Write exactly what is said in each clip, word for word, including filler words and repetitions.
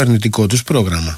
κυβερνητικό τους πρόγραμμα.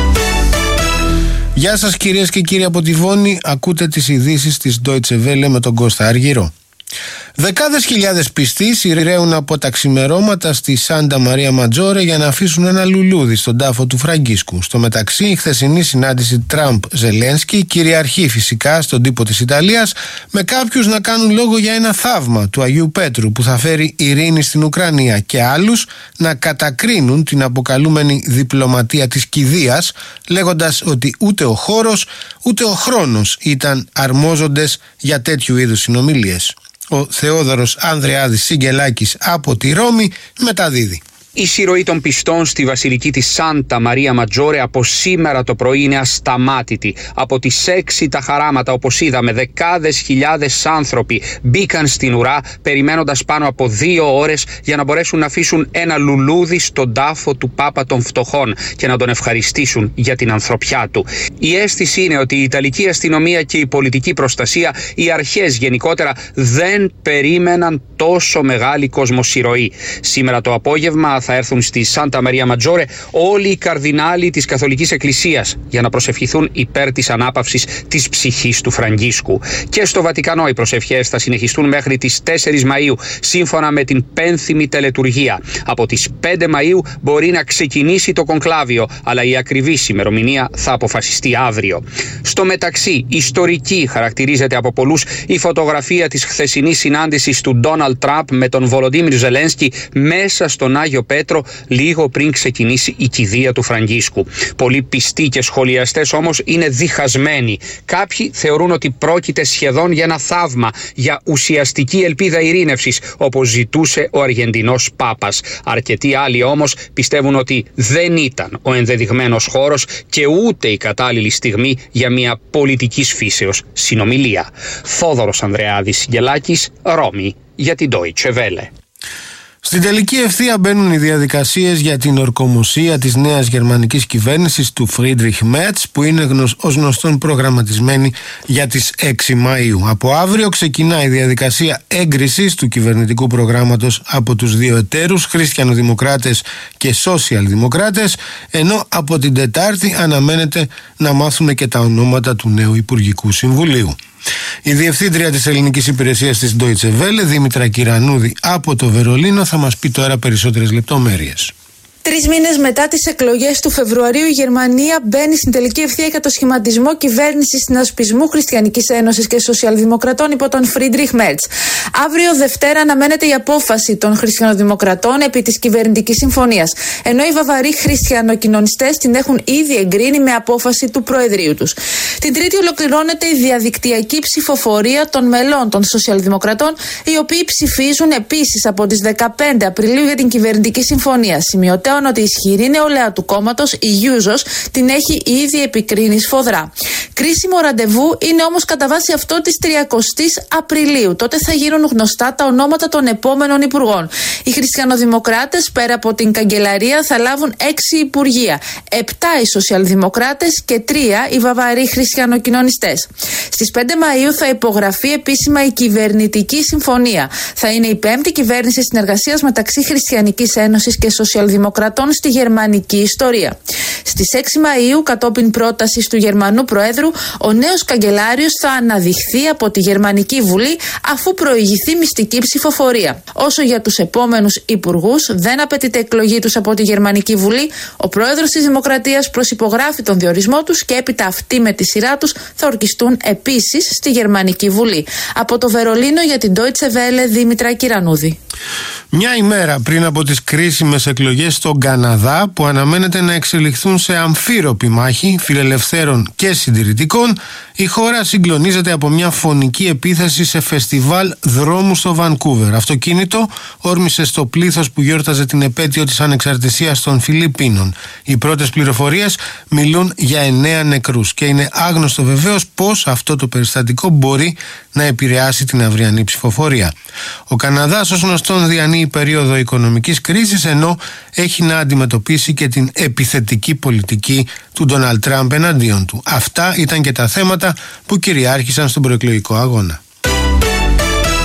Γεια σας κυρίες και κύριοι από τη Βόνη, ακούτε τις ειδήσεις της Deutsche Welle με τον Κώστα Αργυρό. Δεκάδες χιλιάδες πιστοί σειραίουν από τα ξημερώματα στη Σάντα Μαρία Ματζόρε για να αφήσουν ένα λουλούδι στον τάφο του Φραγκίσκου. Στο μεταξύ, η χθεσινή συνάντηση Τραμπ-Ζελένσκι κυριαρχεί φυσικά στον τύπο της Ιταλίας, με κάποιους να κάνουν λόγο για ένα θαύμα του Αγίου Πέτρου που θα φέρει ειρήνη στην Ουκρανία και άλλους να κατακρίνουν την αποκαλούμενη διπλωματία της κηδείας, λέγοντας ότι ούτε ο χώρος ούτε ο χρόνος ήταν αρμόζοντες για τέτοιου είδους συνομιλίες. Ο Θεόδωρος Ανδρεάδης Σιγκελάκης από τη Ρώμη μεταδίδει. Η συρροή των πιστών στη βασιλική της Σάντα Μαρία Ματζόρε από σήμερα το πρωί είναι ασταμάτητη. Από τις έξι τα χαράματα, όπως είδαμε, δεκάδες χιλιάδες άνθρωποι μπήκαν στην ουρά περιμένοντας πάνω από δύο ώρες για να μπορέσουν να αφήσουν ένα λουλούδι στον τάφο του Πάπα των Φτωχών και να τον ευχαριστήσουν για την ανθρωπιά του. Η αίσθηση είναι ότι η Ιταλική αστυνομία και η πολιτική προστασία, οι αρχές γενικότερα, δεν περίμεναν τόσο μεγάλη κοσμοσυρροή. Σήμερα το απόγευμα θα έρθουν στη Σάντα Μαρία Ματζόρε όλοι οι καρδινάλοι της Καθολικής Εκκλησίας για να προσευχηθούν υπέρ της ανάπαυσης της ψυχής του Φραγκίσκου. Και στο Βατικανό οι προσευχές θα συνεχιστούν μέχρι τις τέσσερις Μαΐου, σύμφωνα με την πένθυμη τελετουργία. Από τις πέντε Μαΐου μπορεί να ξεκινήσει το κονκλάβιο, αλλά η ακριβής ημερομηνία θα αποφασιστεί αύριο. Στο μεταξύ, ιστορική χαρακτηρίζεται από πολλούς η φωτογραφία της χθεσινής συνάντησης του Ντόναλντ Τραμπ με τον Βολοντίμιρ Ζελένσκι μέσα στον Άγιο Πέτρο, λίγο πριν ξεκινήσει η κηδεία του Φραγκίσκου. Πολλοί πιστοί και σχολιαστές όμως είναι διχασμένοι. Κάποιοι θεωρούν ότι πρόκειται σχεδόν για ένα θαύμα, για ουσιαστική ελπίδα ειρήνευσης, όπως ζητούσε ο Αργεντινός Πάπας. Αρκετοί άλλοι όμως πιστεύουν ότι δεν ήταν ο ενδεδειγμένος χώρος και ούτε η κατάλληλη στιγμή για μια πολιτικής φύσεως συνομιλία. Θόδωρος Ανδρεάδης Γελάκης, Ρώμη, για την Deutsche Welle. Στην τελική ευθεία μπαίνουν οι διαδικασίες για την ορκομοσία της νέας γερμανικής κυβέρνησης του Φρίντριχ Μέρτς, που είναι γνωσ, ως γνωστόν προγραμματισμένη για τις έξι Μαΐου. Από αύριο ξεκινά η διαδικασία έγκρισης του κυβερνητικού προγράμματος από τους δύο εταίρους, χριστιανοδημοκράτες και σοσιαλδημοκράτες, ενώ από την Τετάρτη αναμένεται να μάθουμε και τα ονόματα του νέου Υπουργικού Συμβουλίου. Η διευθύντρια της ελληνικής υπηρεσίας της Deutsche Welle, Δήμητρα Κυρανούδη από το Βερολίνο, θα μας πει τώρα περισσότερες λεπτομέρειες. Τρεις μήνες μετά τις εκλογές του Φεβρουαρίου, η Γερμανία μπαίνει στην τελική ευθεία για το σχηματισμό κυβέρνησης συνασπισμού Χριστιανικής Ένωσης και Σοσιαλδημοκρατών υπό τον Φρίντριχ Μέρτς. Αύριο Δευτέρα αναμένεται η απόφαση των Χριστιανοδημοκρατών επί της κυβερνητικής συμφωνίας, ενώ οι βαβαροί χριστιανοκοινωνιστές την έχουν ήδη εγκρίνει με απόφαση του Προεδρείου τους. Την Τρίτη ολοκληρώνεται η διαδικτυακή ψηφοφορία των μελών των Σοσιαλδημοκρατών, οι οποίοι ψηφίζουν επίσης από τις δεκαπέντε Απριλίου για την κυβερνητική συμφωνία. Σημειωτέων ότι η ισχυρή νεολαία του κόμματος, η Γιούζος, την έχει ήδη επικρίνει σφοδρά. Κρίσιμο ραντεβού είναι όμως κατά βάση αυτό της τριακοστής Απριλίου. Τότε θα γίνουν γνωστά τα ονόματα των επόμενων υπουργών. Οι χριστιανοδημοκράτες, πέρα από την καγκελαρία, θα λάβουν έξι υπουργεία. Επτά οι σοσιαλδημοκράτες και τρία οι βαβαροί χριστιανοκοινωνιστές. Στις πέντε Μαΐου θα υπογραφεί επίσημα η κυβερνητική συμφωνία. Θα είναι η πέμπτη κυβέρνηση συνεργασίας μεταξύ Χριστιανικής Ένωσης και Σοσιαλδημοκρατών στη γερμανική ιστορία. Στις έξι Μαΐου, κατόπιν πρότασης του Γερμανού Προέδρου, ο νέος καγκελάριος θα αναδειχθεί από τη Γερμανική Βουλή αφού προηγηθεί μυστική ψηφοφορία. Όσο για τους επόμενους υπουργούς, δεν απαιτείται εκλογή τους από τη Γερμανική Βουλή. Ο πρόεδρος της Δημοκρατίας προσυπογράφει τον διορισμό τους και έπειτα αυτοί με τη σειρά τους θα ορκιστούν επίσης στη Γερμανική Βουλή. Από το Βερολίνο για την Deutsche Welle, Δήμητρα Κυρανούδη. Μια ημέρα πριν από τις κρίσιμες εκλογές στον Καναδά, που αναμένεται να εξελιχθούν σε αμφίροπη μάχη φιλελευθέρων και συντηρητικών, η χώρα συγκλονίζεται από μια φωνική επίθεση σε φεστιβάλ δρόμου στο Βανκούβερ. Αυτοκίνητο όρμησε στο πλήθος που γιόρταζε την επέτειο της ανεξαρτησίας των Φιλιππίνων. Οι πρώτες πληροφορίες μιλούν για εννέα νεκρούς και είναι άγνωστο βεβαίως πώς αυτό το περιστατικό μπορεί να επηρεάσει την αυριανή ψηφοφορία. Ο Καναδάς, ως γνωστόν, διανύει περίοδο οικονομικής κρίσης, ενώ έχει να αντιμετωπίσει και την επιθετική πολιτική του Ντόναλντ Τραμπ εναντίον του. Αυτά ήταν και τα θέματα που κυριάρχησαν στον προεκλογικό αγώνα.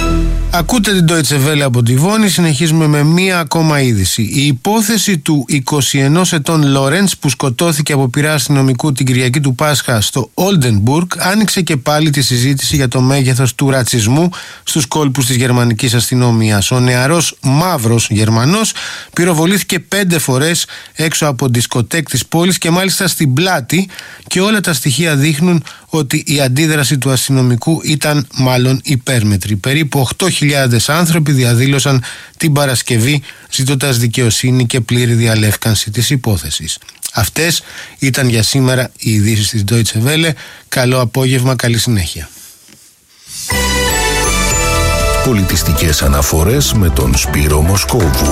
Ακούτε την Deutsche Welle από τη Βόνη. Συνεχίζουμε με μία ακόμα είδηση. Η υπόθεση του είκοσι ενός ετών Λόρεντς που σκοτώθηκε από πειρά αστυνομικού την Κυριακή του Πάσχα στο Όλντενμπουργκ άνοιξε και πάλι τη συζήτηση για το μέγεθος του ρατσισμού στους κόλπους της γερμανικής αστυνομίας. Ο νεαρός μαύρος Γερμανός πυροβολήθηκε πέντε φορές έξω από δισκοτέκ της πόλης και μάλιστα στην πλάτη, και όλα τα στοιχεία δείχνουν ότι η αντίδραση του αστυνομικού ήταν μάλλον υπέρμετρη. Περίπου οκτώ χιλιάδες άνθρωποι διαδήλωσαν την Παρασκευή ζητώντας δικαιοσύνη και πλήρη διαλεύκανση της υπόθεσης. Αυτές ήταν για σήμερα οι ειδήσεις της Deutsche Welle. Καλό απόγευμα, καλή συνέχεια. Πολιτιστικές αναφορές με τον Σπύρο Μοσκόβου.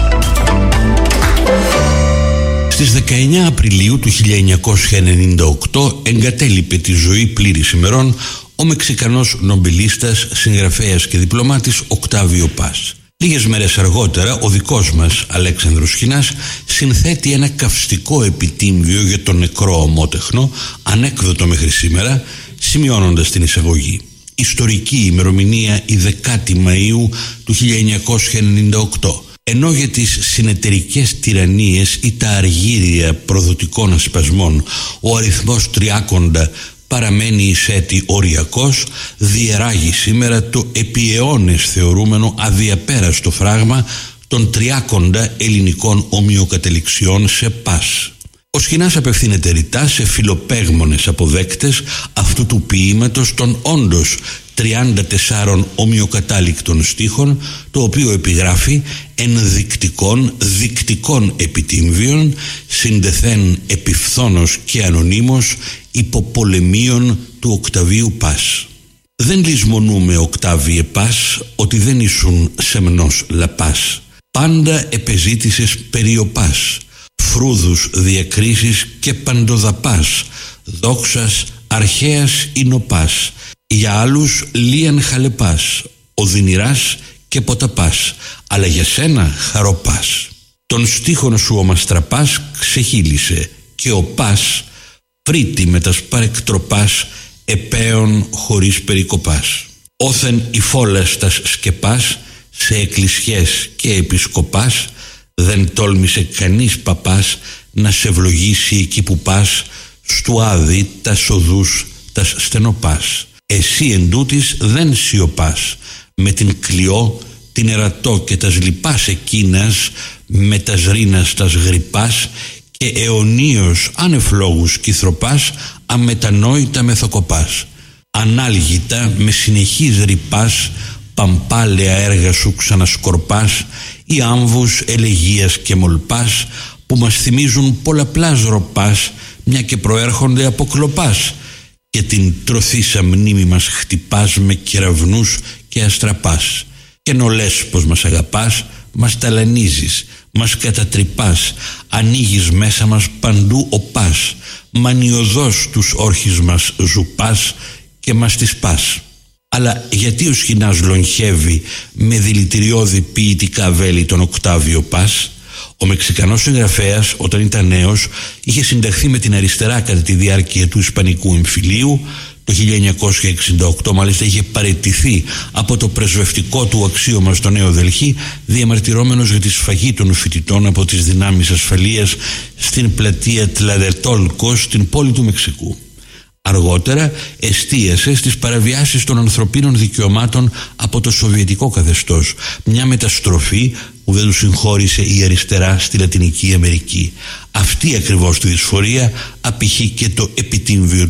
Στις δεκαεννιά Απριλίου του χίλια εννιακόσια ενενήντα οκτώ εγκατέλειπε τη ζωή πλήρης ημερών ο Μεξικανός νομπελίστας, συγγραφέας και διπλωμάτης Οκτάβιο Πας. Λίγες μέρες αργότερα ο δικός μας Αλέξανδρος Χινάς συνθέτει ένα καυστικό επιτύμβιο για τον νεκρό ομότεχνο, ανέκδοτο μέχρι σήμερα, σημειώνοντας την εισαγωγή. Ιστορική ημερομηνία η δεκάτη Μαΐου του χίλια εννιακόσια ενενήντα οκτώ. Ενώ για τις συνεταιρικές τυραννίες ή τα αργύρια προδοτικών ασπασμών ο αριθμός τριάκοντα παραμένει εισέτη οριακός, διεράγει σήμερα το επί αιώνες θεωρούμενο αδιαπέραστο φράγμα των τριάκοντα ελληνικών ομοιοκατεληξιών σε πας. Ο Σχοινάς απευθύνεται ρητά σε φιλοπαίγμονες αποδέκτες αυτού του ποίηματος των όντως τριάντα τεσσάρων ομοιοκατάληκτων στίχων, το οποίο επιγράφει ενδεικτικών δικτικών επιτύμβιων, συντεθέν επιφθόνος και ανωνύμως υποπολεμίων του Οκταβίου Πας. Δεν λησμονούμε, Οκτάβιε Πας, ότι δεν ήσουν σεμνός λαπάς. Πάντα επεζήτησες περιοπάς, φρούδους διακρίσεις και παντοδαπάς, δόξας αρχαίας εινοπάς, για άλλους λίαν χαλεπάς, οδυνηράς και ποταπάς, αλλά για σένα χαροπάς. Τον στίχον σου ο Μαστραπάς ξεχύλισε και ο Πας φρύτη με τας παρεκτροπάς επέων χωρίς περικοπάς. Όθεν η φόλας τας σκεπάς σε εκκλησιές και επισκοπάς, δεν τόλμησε κανείς παπάς να σε ευλογήσει εκεί που πας, στου άδει τας οδούς τας στενοπάς. Εσύ εν τούτης δεν σιωπάς, με την κλειό, την ερατό και τας λοιπάς εκείνας, με τας ρήνας τας γρυπάς και αιωνίως ανεφλόγους κυθροπάς, αμετανόητα μεθοκοπάς. Ανάλγητα με συνεχής ρυπάς, παμπάλαια έργα σου ξανασκορπάς, οι άμβους ελεγίας και μολπάς, που μας θυμίζουν πολλαπλάς ροπάς, μια και προέρχονται από κλοπάς, και την τροθήσα μνήμη μας χτυπάς με κεραυνούς και αστραπάς. Και ενώ λες πως μας αγαπάς, μας ταλανίζεις, μας κατατρυπάς, ανοίγεις μέσα μας παντού οπάς, μανιωδώς τους όρχες μας ζουπάς και μας τις πας. Αλλά γιατί ο Σχοινάς λογχεύει με δηλητηριώδη ποιητικά βέλη τον Οκτάβιο Πας? Ο Μεξικανός συγγραφέας, όταν ήταν νέος, είχε συνταχθεί με την αριστερά κατά τη διάρκεια του Ισπανικού εμφυλίου. Το χίλια εννιακόσια εξήντα οκτώ μάλιστα είχε παραιτηθεί από το πρεσβευτικό του αξίωμα στο Νέο Δελχή, διαμαρτυρόμενος για τη σφαγή των φοιτητών από τις δυνάμεις ασφαλείας στην πλατεία Τλαδετόλκο στην πόλη του Μεξικού. Αργότερα εστίασε στις παραβιάσεις των ανθρωπίνων δικαιωμάτων από το σοβιετικό καθεστώς, μια μεταστροφή που δεν του συγχώρησε η αριστερά στη Λατινική Αμερική. Αυτή ακριβώς τη δυσφορία απηχεί και το επιτύμβιο